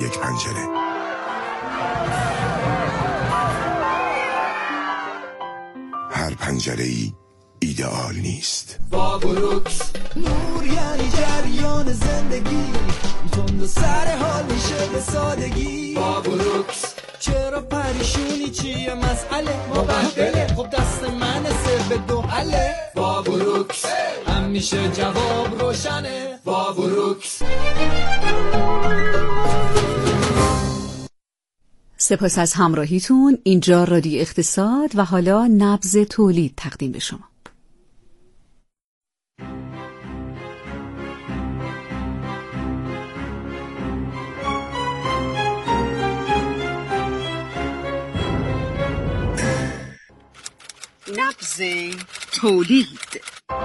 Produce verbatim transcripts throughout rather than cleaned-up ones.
یک پنجره. هر پنجره‌ای ایدئال نیست. با بروکس نور یعنی جریان زندگی، تند و سر حال میشه به سادگی. با بروکس چرا پریشونی چیه مسئله، مبهدله خب دست من سر به دو حله. با بروکس همیشه جواب روشنه. با بروکس. سپاس از همراهیتون. اینجا رادیو اقتصاد و حالا نبض تولید تقدیم به شما. نبض تولید.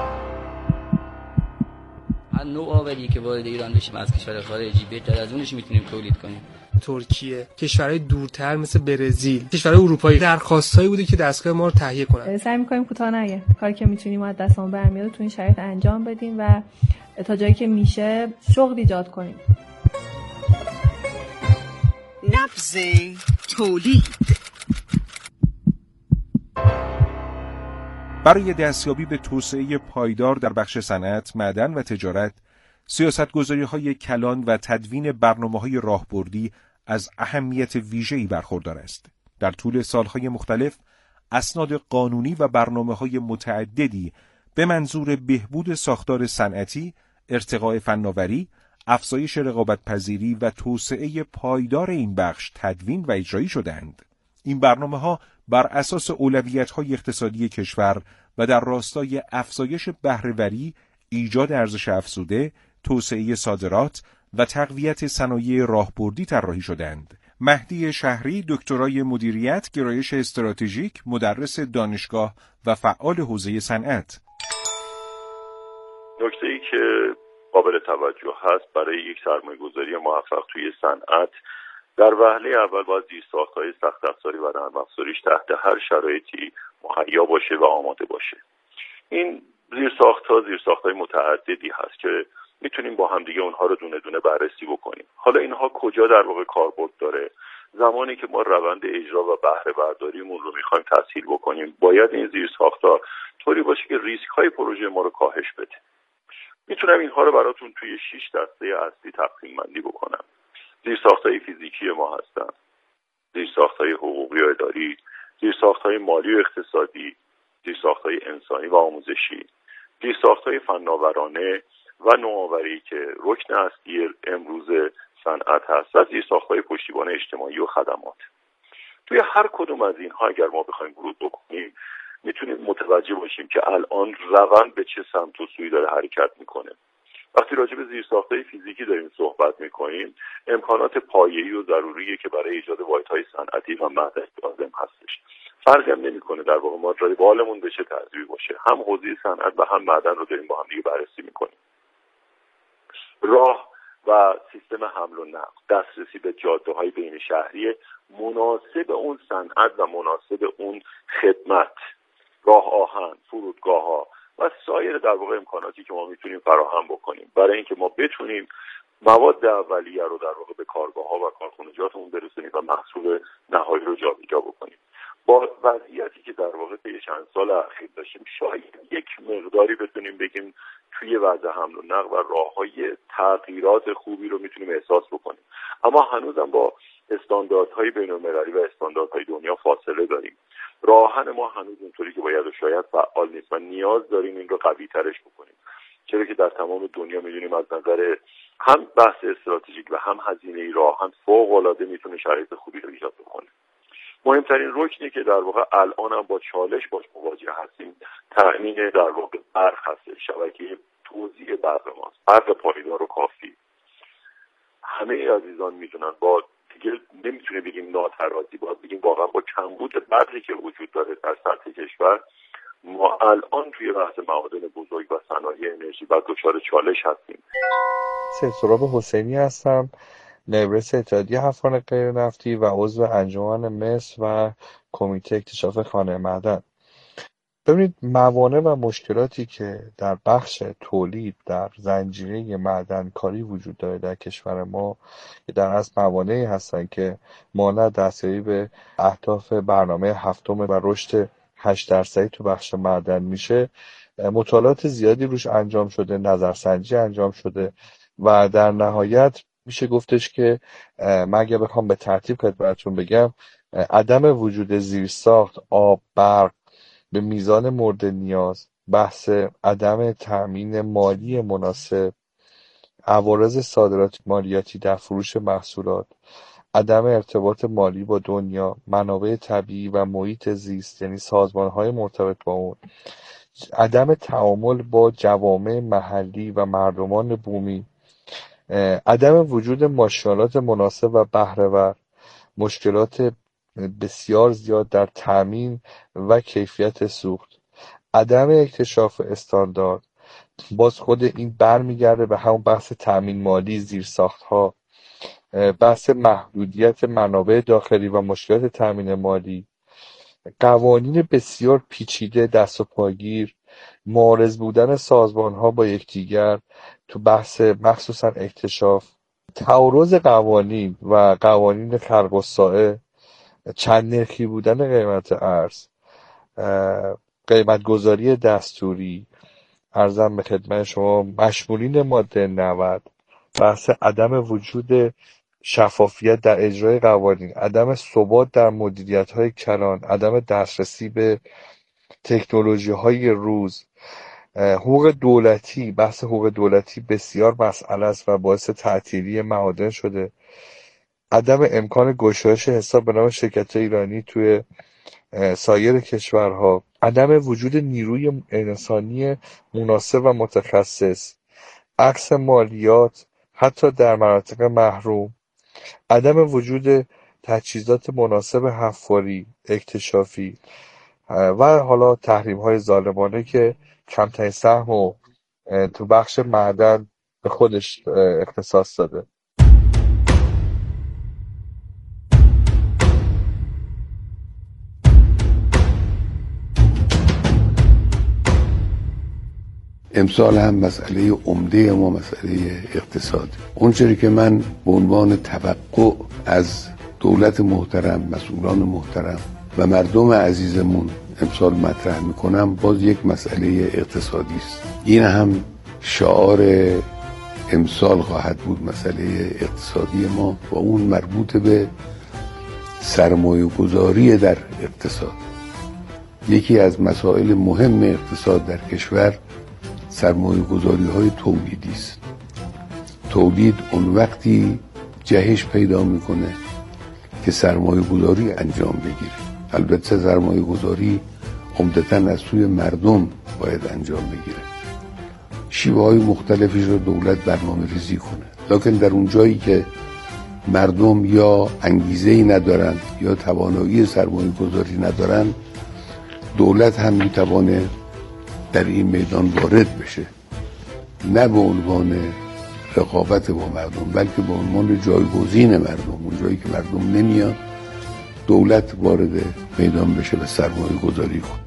هر نوآوری که وارد ایران بشه از کشور خارجی بهتر از اونش میتونیم تولید کنیم. ترکیه، کشورهای دورتر مثل برزیل، کشورهای اروپایی درخواستایی بوده که دستگاه ما رو تهیه کنن. سعی می‌کنیم کوتاه نگه. کاری که میتونیم از دستمون برمیاد تو این شرایط انجام بدیم و تا جایی که میشه شغل ایجاد کنیم. نبض تولید. برای دستیابی به توسعه پایدار در بخش صنعت، معدن و تجارت، سیاست‌گذاری‌های کلان و تدوین برنامه‌های راهبردی از اهمیت ویژه‌ای برخوردار است. در طول سالهای مختلف، اسناد قانونی و برنامه‌های متعددی به منظور بهبود ساختار صنعتی، ارتقاء فناوری، افزایش رقابت‌پذیری و توسعه پایدار این بخش تدوین و اجرایی شده‌اند. این برنامه‌ها بر اساس اولویت‌های اقتصادی کشور و در راستای افزایش بهره‌وری، ایجاد ارزش افزوده، توسعه صادرات و تقویت صنایع راهبردی طراحی شدند. مهدی شهری، دکترای مدیریت، گرایش استراتژیک، مدرس دانشگاه و فعال حوزه صنعت. نکته‌ای که قابل توجه هست برای یک سرمایه‌گذاری موفق توی صنعت، در وهله اول باید زیرساخت‌های سخت افزاری و نرم افزاریش تحت هر شرایطی مهیا باشه و آماده باشه. این زیرساخت‌ها زیرساخت‌های متعددی هست که میتونیم با همدیگه اونها رو دونه دونه بررسی بکنیم. حالا اینها کجا در واقع کاربرد داره؟ زمانی که ما روند اجرا و بهره برداریمون رو میخوایم تسهیل بکنیم، باید این زیرساخت‌ها طوری باشه که ریسک‌های پروژه ما رو کاهش بده. میتونم اینها رو براتون توی شش دسته اصلی تقسیم بندی بکنم. زیرساخت‌های فیزیکی ما هستن، زیرساخت‌های حقوقی و اداری، زیرساخت‌های مالی و اقتصادی، زیرساخت‌های انسانی و آموزشی، زیرساخت‌های فناورانه و نوآوری که رکن اصلی امروز صنعت هست و زیرساخت‌های پشتیبان اجتماعی و خدمات. توی هر کدوم از اینها اگر ما بخوایم ورود بکنیم، میتونیم متوجه باشیم که الان روند به چه سمت و سوی داره حرکت میکنه. وقتی راجع به زیرساخت‌های فیزیکی داریم صحبت میکنیم، امکانات پایه‌ای و ضروریه که برای ایجاد واحدهای صنعتی و معدنی لازم هستش. فرقی هم نمیکنه در واقع ما روالمون به چه ترتیبی باشه. هم حوزه صنعت و هم معدن رو داریم با هم دیگه بررسی میکنیم. راه و سیستم حمل و نقل، دسترسی به جاده‌های بین شهری مناسب اون صنعت و مناسب اون خدمت، راه آهن، فرودگاه‌ها و سایر در واقع امکاناتی که ما میتونیم فراهم بکنیم برای اینکه ما بتونیم مواد اولیه رو در واقع به کارگاه‌ها و کارخانجاتمون برسونیم و محصول نهایی رو جابجا بکنیم. با وضعیتی که در واقع طی چند سال اخیر داشتیم، شاید یک مقداری بتونیم بگیم توی وضع حمل و نقل و راه‌های تغییرات خوبی رو میتونیم احساس بکنیم، اما هنوزم با استانداردهای بین‌المللی و استانداردهای دنیا فاصله داریم. راهن ما هنوز اونطوری که باید و شاید فعال نیست و نیاز داریم این رو قوی ترش بکنیم، چرا که در تمام دنیا میدونیم از نظر هم بحث استراتژیک و هم هزینه راهن فوق‌العاده میتونه شرایط خوبی رو ایجاد بکنه. مهمترین رکنی که در واقع الان هم با چالش باش مواجه هستیم تامین در واقع برق هست، شبکه توزیع برق ماست، برق پایدار و کافی. همه عزیزان میدونن با دیگه نمیتونه بگیم ناترازی، باید بگیم واقعا با کمبود برقی که وجود داره در سطح کشور، ما الان توی بحث معادن بزرگ و صنایع انرژی و دچار چالش هستیم. سهراب حسینی هستم، نایب اتحادیه افغان غیر نفتی و عضو انجمن مصر و کمیته اکتشاف کانه معدن. ببینید موانع و مشکلاتی که در بخش تولید در زنجیره معدنکاری وجود داره در کشور ما در اصل موانعی هستن که مانع دستیابی به اهداف برنامه هفتم و رشد هشت درصدی تو بخش معدن میشه. مطالعات زیادی روش انجام شده، نظرسنجی انجام شده و در نهایت میشه گفتش که من اگه بخوام به ترتیب کنم براتون بگم، عدم وجود زیرساخت، آب، برق به میزان مورد نیاز، بحث عدم تأمین مالی مناسب، عوارض صادرات مالیاتی در فروش محصولات، عدم ارتباط مالی با دنیا، منابع طبیعی و محیط زیست یعنی سازمان‌های مرتبط با اون، عدم تعامل با جوامع محلی و مردمان بومی، عدم وجود ماشینالات مناسب و بهره‌ور، مشکلات بسیار زیاد در تامین و کیفیت سوخت، عدم اکتشاف استاندارد، باز خود این برمیگرده به همون بحث تامین مالی، زیرساخت‌ها، بحث محدودیت منابع داخلی و مشکلات تامین مالی، قوانین بسیار پیچیده دست و پاگیر، معارض بودن سازمان‌ها با یکدیگر تو بحث مخصوصا اکتشاف، تعارض قوانین و قوانین خلق الساعه، چند نرخی بودن قیمت ارز، قیمت گذاری دستوری، عرضم به خدمت شما مشمولین ماده نود، بحث عدم وجود شفافیت در اجرای قوانین، عدم ثبات در مدیریت‌های کلان، عدم دسترسی به تکنولوژی‌های روز، حقوق دولتی، بحث حقوق دولتی بسیار مسئله است و باعث تعطیلی معادن شده، عدم امکان گشایش حساب به نام شرکت‌های ایرانی توی سایر کشورها، عدم وجود نیروی انسانی مناسب و متخصص، عکس مالیات حتی در مناطق محروم، عدم وجود تجهیزات مناسب حفاری، اکتشافی و حالا تحریم‌های ظالمانه که کمترین سهم و تو بخش معدن به خودش اختصاص داده. امسال هم مسئله عمده ما مسئله اقتصادی. اونچه که من به عنوان توقع از دولت محترم، مسئولان محترم و مردم عزیزمون امسال مطرح میکنم باز یک مسئله اقتصادی است. این هم شعار امسال خواهد بود، مسئله اقتصادی ما و اون مربوط به سرمایه گذاری در اقتصاد. یکی از مسائل مهم اقتصاد در کشور سرمایه گذاری های تولیدی است. تولید اون وقتی جهش پیدا میکنه که سرمایه گذاری انجام بگیره. البته سرمایه گذاری عمدتاً از سوی مردم باید انجام بگیره. شیوه های مختلفی رو دولت برنامه ریزی کنه، لکن در اون جایی که مردم یا انگیزه‌ای ندارن یا توانایی سرمایه گذاری ندارن، دولت هم میتوانه در این میدان وارد بشه، نه به عنوان رقابت با مردم بلکه به عنوان جایگزین مردم. اون جایی که مردم نمیان دولت وارد میدان بشه و سرمایه گذاری کنه.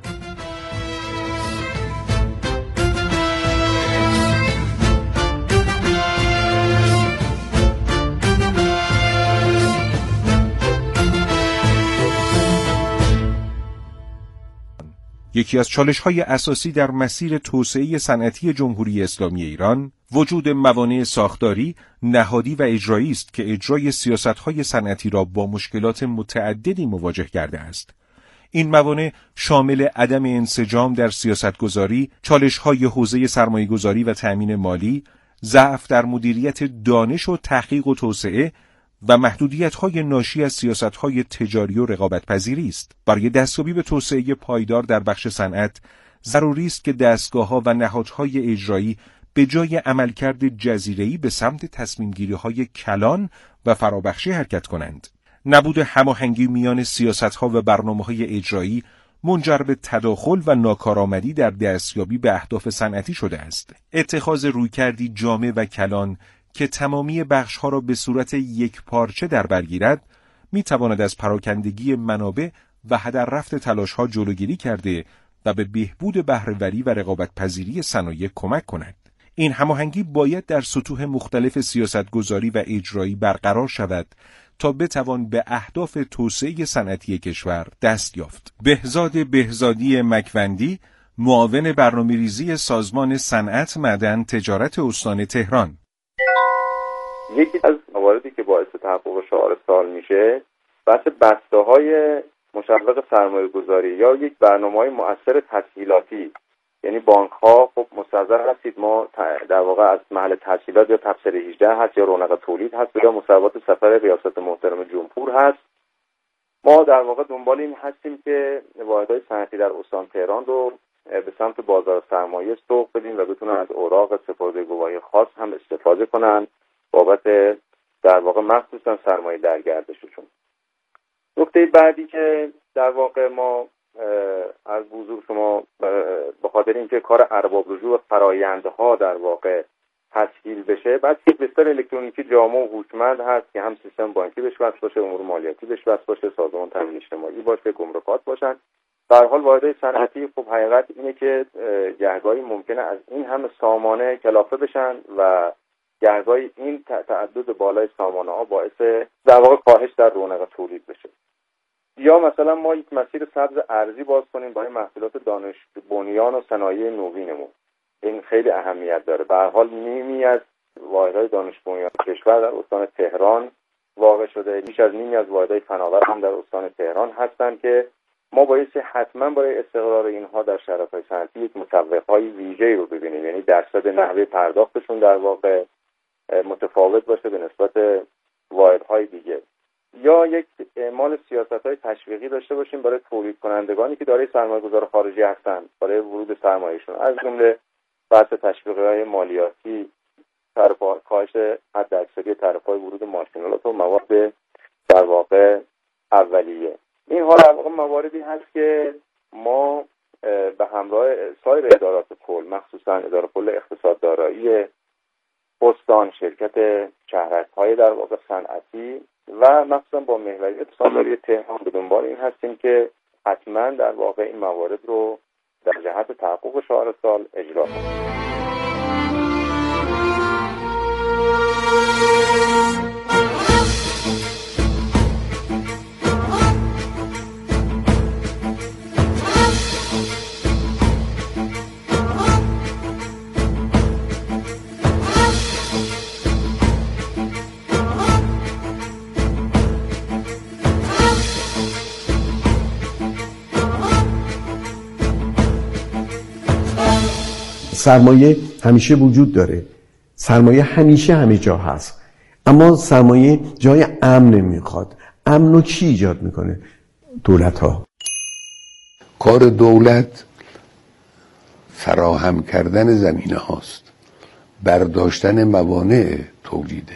یکی از چالش‌های اساسی در مسیر توسعه صنعتی جمهوری اسلامی ایران وجود موانع ساختاری، نهادی و اجرایی است که اجرای سیاست‌های صنعتی را با مشکلات متعددی مواجه کرده است. این موانع شامل عدم انسجام در سیاستگذاری، چالش‌های حوزه سرمایه‌گذاری و تأمین مالی، ضعف در مدیریت دانش و تحقیق و توسعه و محدودیت‌های ناشی از سیاست‌های تجاری و رقابت‌پذیری است. برای دستیابی به توسعه پایدار در بخش صنعت، ضروری است که دستگاه‌ها و نهادهای اجرایی به جای عملکرد جزیره‌ای به سمت تصمیم‌گیری‌های کلان و فرابخشی حرکت کنند. نبود هماهنگی میان سیاست‌ها و برنامه‌های اجرایی منجر به تداخل و ناکارآمدی در دستیابی به اهداف صنعتی شده است. اتخاذ رویکردی جامع و کلان که تمامی بخش‌ها را به صورت یک پارچه در بر گیرد، می‌تواند از پراکندگی منابع و هدر رفت تلاش‌ها جلوگیری کرده و به بهبود بهره‌وری و رقابت‌پذیری صنایع کمک کند. این هماهنگی باید در سطوح مختلف سیاستگذاری و اجرایی برقرار شود تا بتوان به اهداف توسعه صنعتی کشور دست یافت. بهزاد بهزادی مکوندی، معاون برنامه‌ریزی سازمان صنعت، معدن، تجارت استان تهران. یکی از مواردی که باعث تحقق شعار سال میشه بحث بسته‌های مشوق سرمایه‌گذاری یا یک برنامه‌های مؤثر تسهیلاتی، یعنی بانک‌ها خب مستحضر هستید ما در واقع از محل تسهیلات یا تبصره هجده هست یا رونق تولید هست یا مصوبات سفر ریاست محترم جمهور هست. ما در واقع دنبال این هستیم که واحدهای صنعتی در استان تهران رو به سمت بازار سرمایه سوق بدیم و بتونن از اوراق سپرده گواهی خاص هم استفاده کنن بابت در واقع مخصوصا سرمایه در گردششون. نکته بعدی که در واقع ما از حضور شما به خاطر اینکه کار ارباب رجوع فرایندها در واقع تسهیل بشه، بعد یک بستر الکترونیکی جامع و هوشمند هست که هم سیستم بانکی بهش وصل باشه، امور مالیاتی بهش وصل باشه، سازمان تامین اجتماعی باشه، گمرکات باشن. در حال واحدهای صنعتی خب حقیقت اینه که گهگاهی ممکنه از این همه سامانه کلافه بشن و گهگاهی این تعدد بالای سامانه ها باعث در واقع کاهش در رونق تولید بشه. یا مثلا ما یک مسیر سبز ارزی باز کنیم برای محصولات دانش بنیان و صنایع نوینمون. این خیلی اهمیت داره. به هر حال نیمی از واحدهای دانش بنیان کشور در استان تهران واقع شده، بیش از نیمی از واحدهای فناور هم در استان تهران هستن که ما بایستی حتما برای استقرار اینها در شرکت‌های صنعتی یک مسوق‌های ویژه‌ای رو ببینیم، یعنی درصد نحوه پرداختشون در واقع متفاوت باشه به نسبت واحدهای دیگه. یا یک اعمال سیاست‌های تشویقی داشته باشیم برای تولید کنندگانی که دارای سرمایه‌گذار خارجی هستن برای ورود سرمایه‌شون، از جمله بحث تشویق‌های مالیاتی، تعرفه کاهش حداکثری تعرفه‌های ورود ماشین‌آلات و مواد در واقع اولیه. این حال در واقع مواردی هست که ما به همراه سایر ادارات کل، مخصوصا اداره کل اقتصاد دارایی استان، شرکت شهرک‌های در واقع صنعتی و مخصوصا با محوریت اقتصادداری تهران به دنبال این هستیم که حتما در واقع این موارد رو در جهت تحقق شعار سال اجرا کنیم. سرمایه همیشه وجود داره، سرمایه همیشه همه جا هست، اما سرمایه جای امن نمیخواد. امن رو کی ایجاد میکنه؟ دولت ها. کار دولت فراهم کردن زمینه هاست، برداشتن موانع تولیده.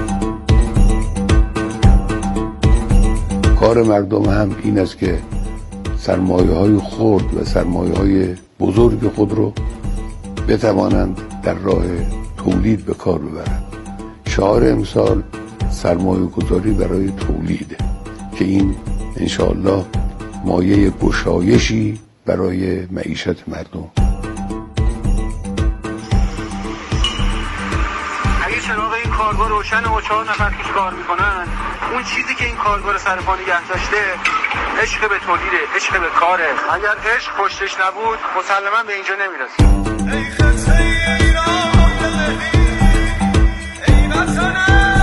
کار مردم هم این است که سرمایه های خرد و سرمایه های بزرگ خود رو بتوانند در راه تولید به کار ببرند. شعار امسال سرمایه گذاری برای تولیده که این انشاءالله مایه گشایشی برای معیشت مردم. اگه چراغ این کارگاه روشن و چهار نفر توش کار میکنن، اون چیزی که این کارگاه رو سر پا نگه داشته عشق به تولیده، عشق به کاره. اگر عشق پشتش نبود مسلما به اینجا نمیرسیم. ای خطه ایران ای وطنم،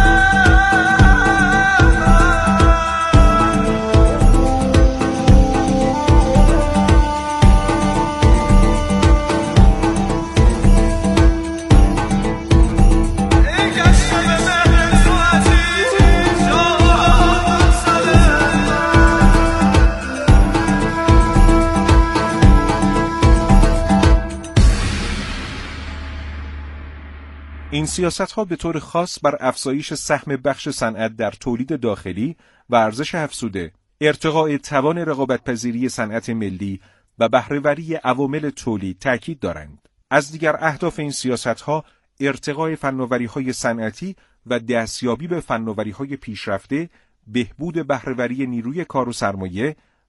این سیاست‌ها به طور خاص بر افزایش سهم بخش صنعت در تولید داخلی و ارزش افزوده، ارتقاء توان رقابت‌پذیری صنعت ملی و بهره‌وری عوامل تولید تاکید دارند. از دیگر اهداف این سیاست‌ها ارتقاء فناوری‌های صنعتی و دستیابی به فناوری‌های پیشرفته، بهبود بهره‌وری نیروی کار و سرمایه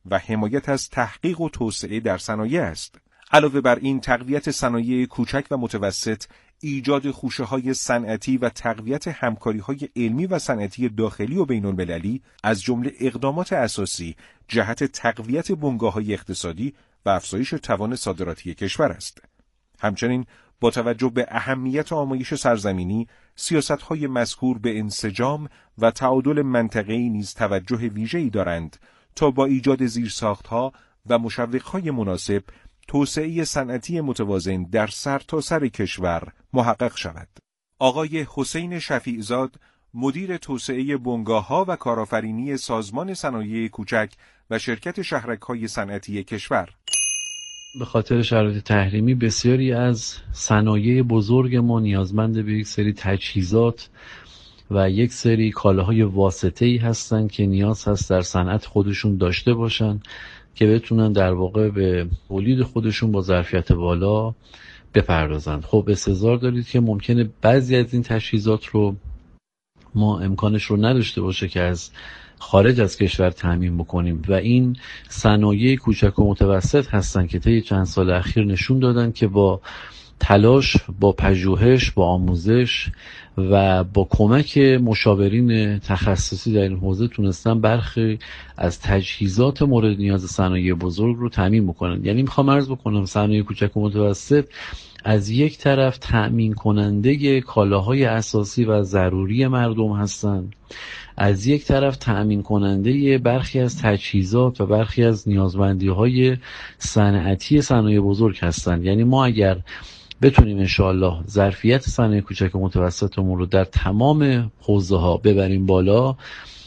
و حمایت از تحقیق و توسعه در صنایع است. علاوه بر این، تقویت صنایع کوچک و متوسط، ایجاد خوشه‌های صنعتی و تقویت همکاری‌های علمی و صنعتی داخلی و بین‌المللی از جمله اقدامات اساسی جهت تقویت بنگاه‌های اقتصادی و افزایش توان صادراتی کشور است. همچنین با توجه به اهمیت آمایش سرزمینی، سیاست‌های مذکور به انسجام و تعادل منطقه‌ای نیز توجه ویژه‌ای دارند تا با ایجاد زیرساخت‌ها و مشوق‌های مناسب توسعه صنعتی متوازن در سرتاسر کشور محقق شود. آقای حسین شفیعزاد، مدیر توسعه بنگاه‌ها و کارآفرینی سازمان صنایع کوچک و شرکت شهرک‌های صنعتی کشور: به خاطر شرایط تحریمی بسیاری از صنایع بزرگ ما نیازمند به یک سری تجهیزات و یک سری کالاهای واسطه‌ای هستند که نیاز هست در صنعت خودشون داشته باشن که بتونن در واقع به تولید خودشون با ظرفیت بالا بپردازند. خب استحضار دارید که ممکنه بعضی از این تجهیزات رو ما امکانش رو نداشته باشه که از خارج از کشور تامین بکنیم و این صنایع کوچک و متوسط هستن که طی چند سال اخیر نشون دادن که با تلاش، با پژوهش، با آموزش و با کمک مشاورین تخصصی در این حوزه تونستن برخی از تجهیزات مورد نیاز صنایع بزرگ رو تامین بکنن. یعنی میخوام عرض بکنم صنایع کوچک و متوسط از یک طرف تأمین کننده کالاهای اساسی و ضروری مردم هستند، از یک طرف تأمین کننده برخی از تجهیزات و برخی از نیازمندی‌های صنعتی صنایع بزرگ هستند. یعنی ما اگر بتونیم انشاءالله ظرفیت صنایع کوچک و متوسطمون رو در تمام حوزه ها ببریم بالا،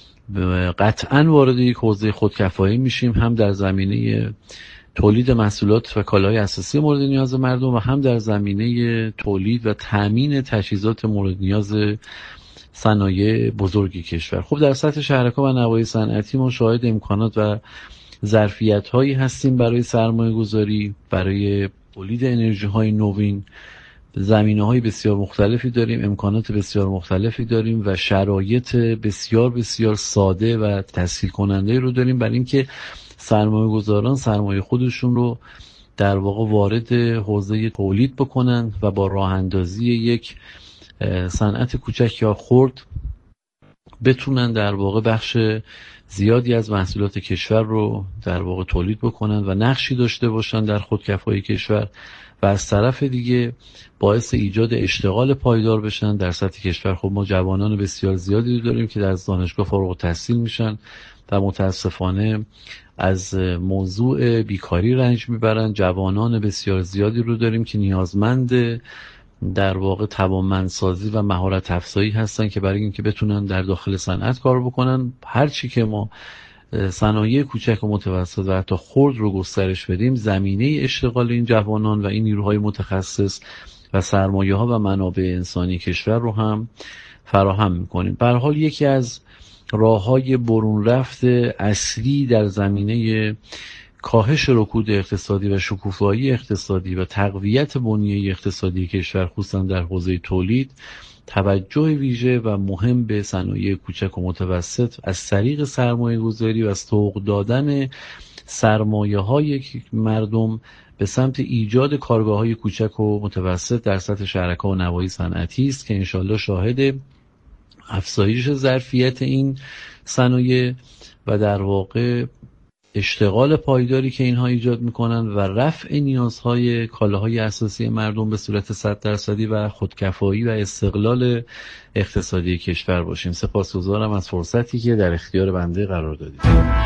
قطعاً وارد یک حوزه خودکفایی میشیم، هم در زمینه تولید محصولات و کالاهای اساسی مورد نیاز مردم و هم در زمینه تولید و تامین تجهیزات مورد نیاز صنایع بزرگ کشور. خب در سطح شهرک‌ها و نواحی صنعتی ما شاهد امکانات و ظرفیت‌هایی هستیم برای سرمایه‌گذاری، برای تولید انرژی‌های نوین. زمینه‌های بسیار مختلفی داریم، امکانات بسیار مختلفی داریم و شرایط بسیار بسیار ساده و تسهیل کننده رو داریم برای اینکه سرمایه‌گذاران سرمایه خودشون رو در واقع وارد حوزه تولید بکنن و با راه اندازی یک صنعت کوچک یا خرد بتونن در واقع بخش زیادی از محصولات کشور رو در واقع تولید بکنن و نقشی داشته باشن در خودکفایی کشور و از طرف دیگه باعث ایجاد اشتغال پایدار بشن در سطح کشور. خب ما جوانان بسیار زیادی رو داریم که در دانشگاه فارغ التحصیل میشن و متاسفانه از موضوع بیکاری رنج میبرن. جوانان بسیار زیادی رو داریم که نیازمند در واقع توانمندسازی و مهارت افزایی هستن که برای اینکه بتونن در داخل صنعت کار بکنن. هرچی که ما صنایع کوچک و متوسط و حتی خرد رو گسترش بدیم، زمینه اشتغال این جوانان و این نیروهای متخصص و سرمایه ها و منابع انسانی کشور رو هم فراهم میکنیم. به هر حال یکی از راه‌های برون رفت اصلی در زمینه کاهش رکود اقتصادی و شکوفایی اقتصادی و تقویت بنیه اقتصادی کشور خصوصا در حوزه تولید، توجه ویژه و مهم به صنایع کوچک و متوسط از طریق سرمایه گذاری و از سوق دادن سرمایه های مردم به سمت ایجاد کارگاه های کوچک و متوسط در سطح شهرک‌ها و نواحی صنعتی است که انشالله شاهد افزایش ظرفیت این صنایع و در واقع اشتغال پایداری که اینها ایجاد میکنن و رفع نیازهای کالاهای اساسی مردم به صورت صد درصدی و خودکفایی و استقلال اقتصادی کشور باشیم. سپاسگزارم از فرصتی که در اختیار بنده قرار دادید.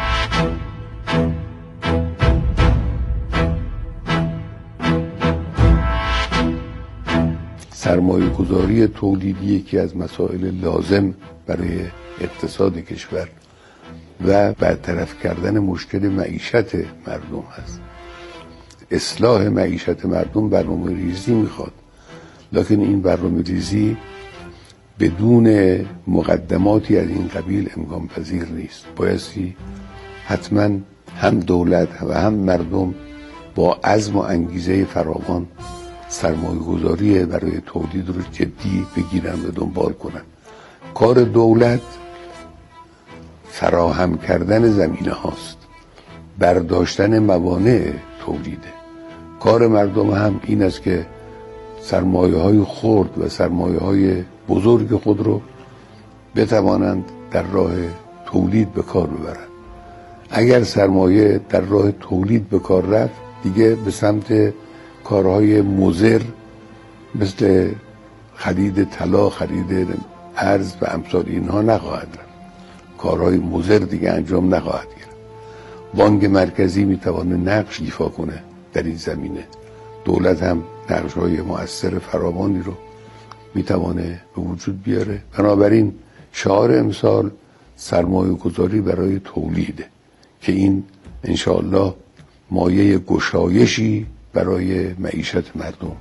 سرمایه گذاری تولیدی یکی از مسائل لازم برای اقتصاد کشور و برطرف کردن مشکل معیشت مردم هست. اصلاح معیشت مردم برنامه ریزی میخواد، لکن این برنامه ریزی بدون مقدماتی از این قبیل امکان پذیر نیست. بایستی حتما هم دولت و هم مردم با عزم و انگیزه فراوان سرمایه گذاری برای تولید رو جدی بگیرن و دنبال کنن. کار دولت فراهم کردن زمینه هاست، برداشتن موانع تولیده. کار مردم هم این است که سرمایه های خرد و سرمایه های بزرگ خود رو بتوانند در راه تولید به کار ببرند. اگر سرمایه در راه تولید به کار رفت، دیگه به سمت کارهای مضر مثل خرید طلا، خرید ارز و امثال اینها نخواهد رفت. کارهای مضر دیگه انجام نخواهد گرفت. بانک مرکزی میتونه نقش ایفا کنه در این زمینه. دولت هم نقش‌های مؤثر فراوانی رو میتونه به وجود بیاره. بنابراین شعار امسال سرمایه گذاری برای تولیده که این انشاءالله مایه گشایشی برای معیشت مردم.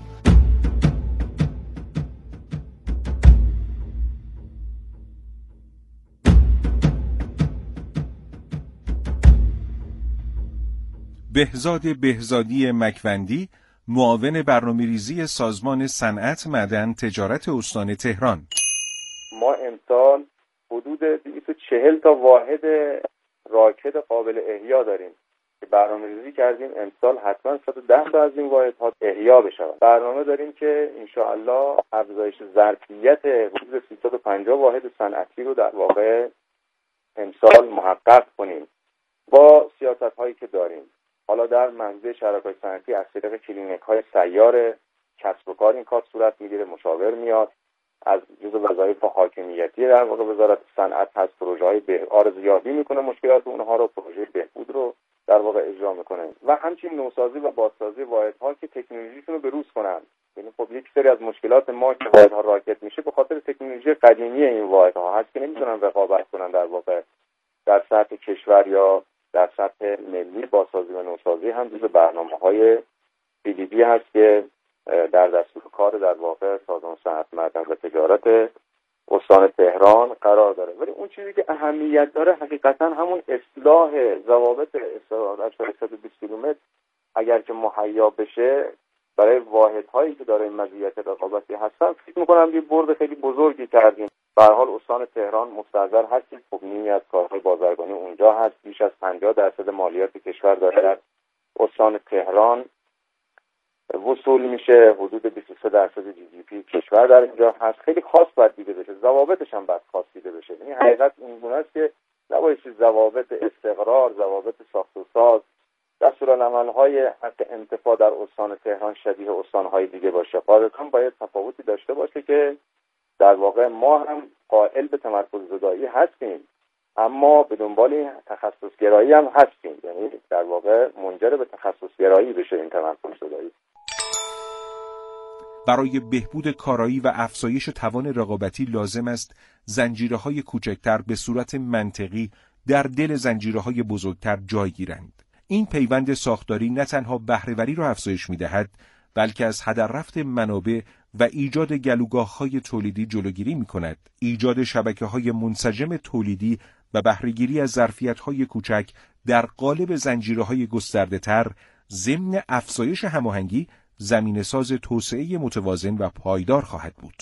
بهزاد بهزادی مکوندی، معاون برنامه‌ریزی سازمان صنعت، معدن، تجارت استان تهران: ما امسال حدود دویست و چهل تا واحد راکد قابل احیا داریم که برنامه‌ریزی کردیم امسال حتما صد و ده تا از این واحدها احیا بشود. برنامه داریم که انشاءالله افزایش ظرفیت حدود سیصد و پنجاه واحد صنعتی رو در واقع امسال محقق کنیم با سیاست‌هایی که داریم. حالا در منظور شرکای صنعتی از طریق کلینیک‌های سیار کسب و کار این کار صورت میگیره، مشاور میاد، از جزء وظایف حاکمیتی در واقع وزارت صنعت هست، پروژه‌های به آرزویابی میکنه مشکلات اونها رو، پروژه بهبود رو در واقع اجرا میکنه و همچنین نوسازی و بازسازی واحدها که تکنولوژیشون رو بروز کنن. یعنی خب یک سری از مشکلات ما که واحدها راکد میشه به خاطر تکنولوژی قدیمی این واحدها هست که نمیتونن رقابت کنن در واقع در سطح کشور یا در سطح ملی. بازسازی و نوسازی هم جزو برنامه‌های پی دی بی هست که در دستور کار در واقع سازمان صنعت، معدن و تجارت استان تهران قرار داره. ولی اون چیزی که اهمیت داره حقیقتا همون اصلاح ضوابط استفاده از صد و بیست کیلومتر اگر که مهیا بشه برای واحدهایی که داره مزیت رقابتی هستن، فکر می‌کنم یه برد خیلی بزرگی کردیم. به هر حال استان تهران مستحضر هست که خب نیمی از کارهای بازرگانی اونجا هست. بیش از پنجاه درصد مالیات کشور داره در استان تهران وصول میشه. حدود بیست و سه درصد جی دی پی کشور در اینجا هست. خیلی خاص باید دیده بشه، ضوابطش هم باید خاص دیده بشه. یعنی حقیقت این گونه است که نباید ضوابط استقرار، ضوابط ساخت و ساز، دستورالعمل‌های حق انتفاع در استان تهران شبیه استان‌های دیگه باشه. قاعدتاً باید تفاوتی داشته باشه که در واقع ما هم قائل به تمرکز زدایی هستیم اما به دنبال تخصص گرایی هم هستیم. یعنی در واقع منجر به تخصص گرایی بشه این تمرکز زدایی. برای بهبود کارایی و افزایش توان رقابتی لازم است زنجیره‌های کوچکتر به صورت منطقی در دل زنجیره‌های بزرگتر جای گیرند. این پیوند ساختاری نه تنها بهره‌وری را افزایش می‌دهد، بلکه از هدر رفت منابع و ایجاد گلوگاه‌های تولیدی جلوگیری می‌کند. ایجاد شبکه‌های منسجم تولیدی و بهره‌گیری از ظرفیت‌های کوچک در قالب زنجیره‌های گسترده‌تر ضمن افزایش هماهنگی زمینه‌ساز توسعه متوازن و پایدار خواهد بود.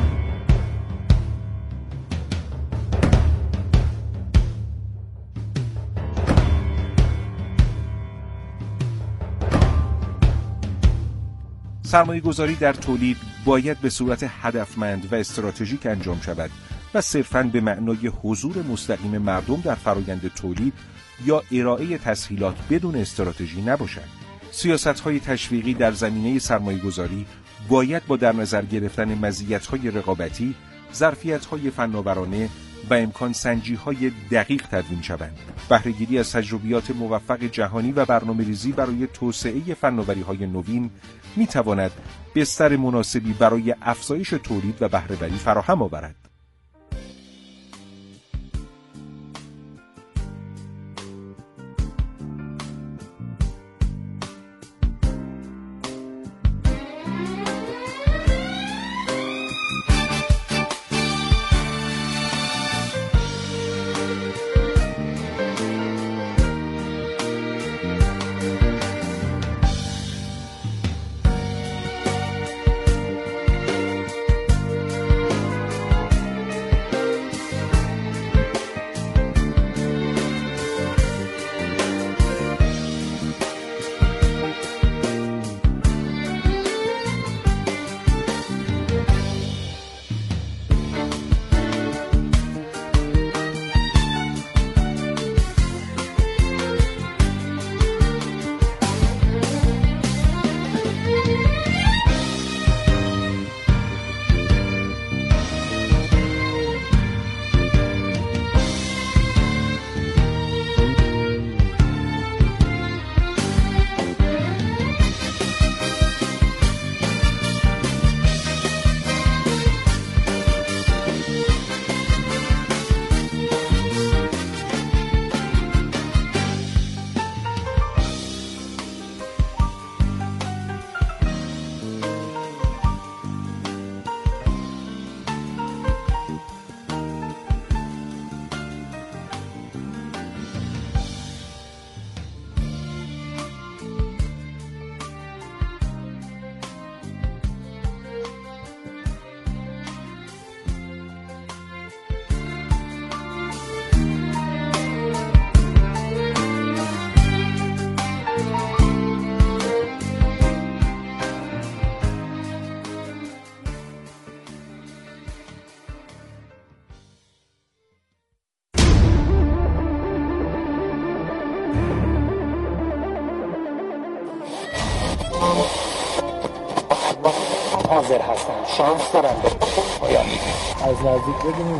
سرمایه‌گذاری در تولید باید به صورت هدفمند و استراتژیک انجام شود و صرفاً به معنای حضور مستقیم مردم در فرآیند تولید یا ارائه تسهیلات بدون استراتژی نباشد. سیاست‌های تشویقی در زمینه سرمایه‌گذاری باید با در نظر گرفتن مزیت‌های رقابتی، ظرفیت‌های فناورانه و امکان سنجی‌های دقیق تدوین شوند. بهره‌گیری از تجربیات موفق جهانی و برنامه‌ریزی برای توسعه فناوری‌های نوین می‌تواند بستر مناسبی برای افزایش تولید و بهره‌وری فراهم آورد. حاضر هستم. شانس دارم به پایان از نزدیک ببینیم.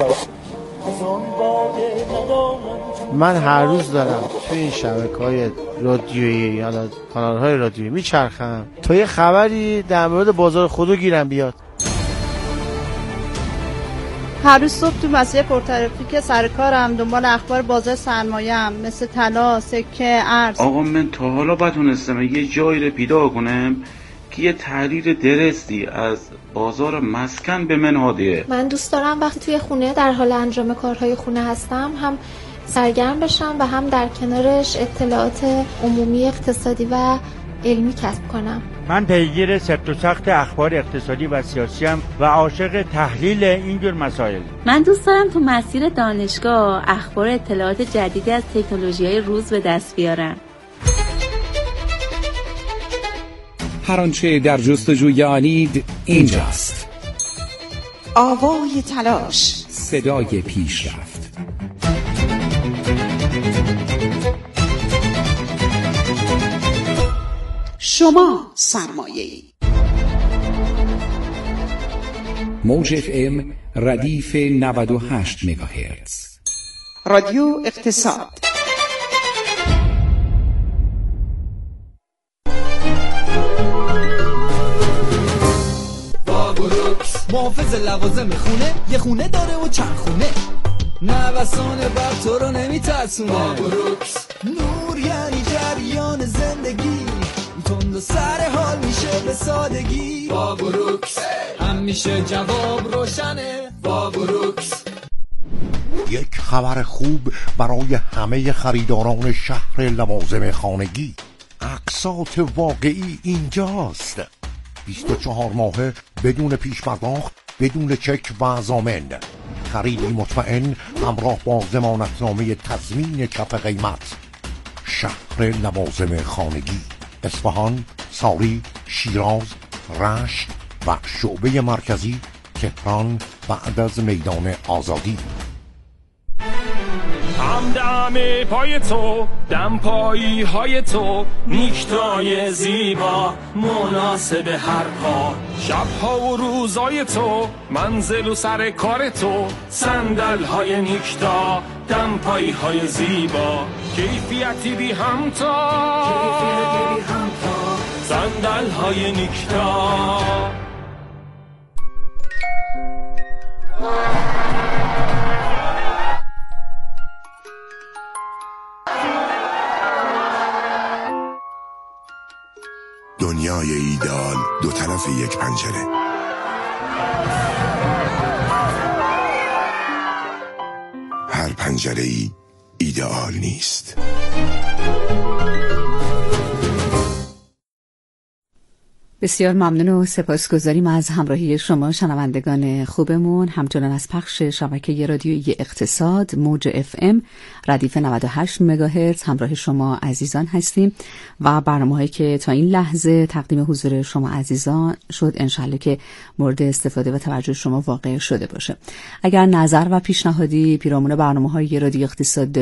من هر روز دارم توی این شبکه‌های رادیویی یا کانال‌های رادیویی میچرخم تا یه خبری در مورد بازار خودرو گیرم بیاد. هر روز صبح تو مسیر پرترافیک سر کارم دنبال اخبار بازار سرمایه‌ام مثل طلا، سکه، ارز. آقا من تا حالا بتونستم یه جایی رو پیدا کنم که یه تحلیل درستی از بازار مسکن به من هادیه. من دوست دارم وقتی توی خونه در حال انجام کارهای خونه هستم هم سرگرم بشم و هم در کنارش اطلاعات عمومی اقتصادی و علمی کسب کنم. من پیگیر سفت و سخت اخبار اقتصادی و سیاسی ام و عاشق تحلیل اینجور مسائل. من دوست دارم تو مسیر دانشگاه اخبار اطلاعات جدیدی از تکنولوژی‌های روز به دست بیارم. هر آنچه در جستجوی آنید اینجاست. آوای تلاش، صدای پیشرفت. شما سرمایه‌ای. موج اف ام ردیف نود و هشت مگاهرتز. رادیو اقتصاد. محافظ لوازم خونه یه خونه داره و چند خونه، نوسان بر تو رو نمیترسونه. بابروکس نور یعنی جریان زندگی، تند و سر حال میشه به سادگی. بابروکس همیشه جواب روشنه. بابروکس یک خبر خوب برای همه خریداران شهر لوازم خانگی. اقساط واقعی اینجاست. بیست و چهار ماهه بدون پیش پرداخت، بدون چک و ضامن. خریدی مطمئن همراه با ضمانتنامه تضمین کف قیمت. شهر لوازم خانگی، اصفهان، ساری، شیراز، رشت و شعبه مرکزی تهران بعد از میدان آزادی. همدم پای تو، دم پایی های تو، نیکتای زیبا مناسب هر پا. شبها و روزای تو، منزل و سر کار تو، صندل های نیکتا، دم پایی های زیبا. کیفیتی بی همتا، صندل های نیکتا. دنیای ایدئال دو طرف یک پنجره. هر پنجره‌ای ایدئال نیست. بسیار ممنون و سپاسگزاریم از همراهی شما شنوندگان خوبمون، همچنان از پخش شبکه رادیویی اقتصاد موج اف ام ردیف نود و هشت مگاهرتز همراه شما عزیزان هستیم و برنامه‌هایی که تا این لحظه تقدیم حضور شما عزیزان شد انشالله که مورد استفاده و توجه شما واقع شده باشه. اگر نظر و پیشنهادی پیرامون برنامه‌های رادیو اقتصاد